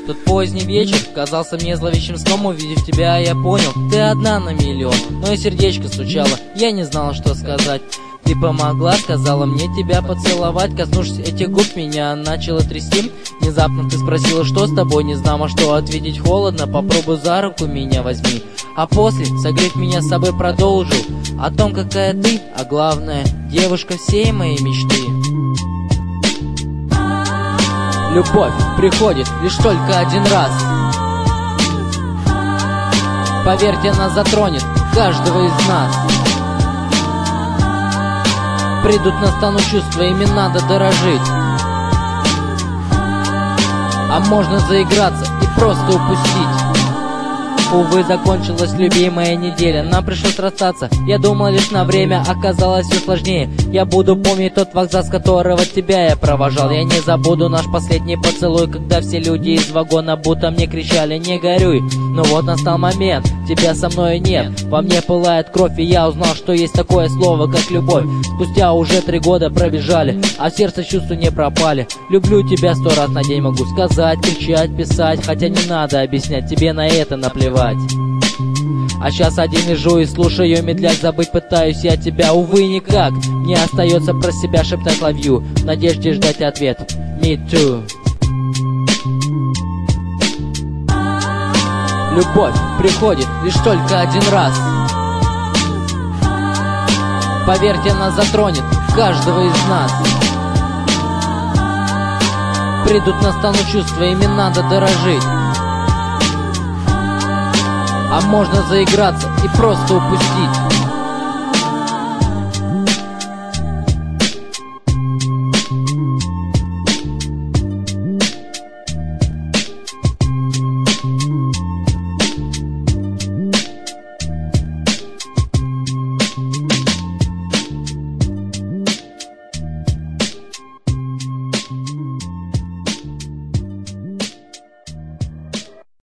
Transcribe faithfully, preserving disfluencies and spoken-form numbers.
Тот поздний вечер казался мне зловещим сном. Увидев тебя, я понял, ты одна на миллион. Но и сердечко стучало, я не знал, что сказать. Ты помогла, сказала мне тебя поцеловать. Коснувшись этих губ, меня начало трясти. Внезапно ты спросила, что с тобой, не знала, что ответить. Холодно, попробуй за руку меня возьми. А после, согрев меня с собой, продолжил о том, какая ты, а главное, девушка всей моей мечты. Любовь приходит лишь только один раз. Поверьте, она затронет каждого из нас. Придут, настанут чувства, ими надо дорожить. А можно заиграться и просто упустить. Увы, закончилась любимая неделя, нам пришлось расстаться. Я думал лишь на время, оказалось все сложнее. Я буду помнить тот вокзал, с которого тебя я провожал. Я не забуду наш последний поцелуй, когда все люди из вагона будто мне кричали: не горюй. Но вот настал момент, тебя со мной нет. Во мне пылает кровь, и я узнал, что есть такое слово, как любовь. Спустя уже три года пробежали, а в сердце чувства не пропали. Люблю тебя сто раз на день могу сказать, кричать, писать. Хотя не надо объяснять, тебе на это наплевать. А сейчас один лежу и слушаю, медляк, забыть пытаюсь я тебя, увы, никак. Мне остается про себя шептать love you, в надежде ждать ответ me too. Любовь приходит лишь только один раз. Поверьте, она затронет каждого из нас. Придут, настанут чувства, ими надо дорожить. А можно заиграться и просто упустить.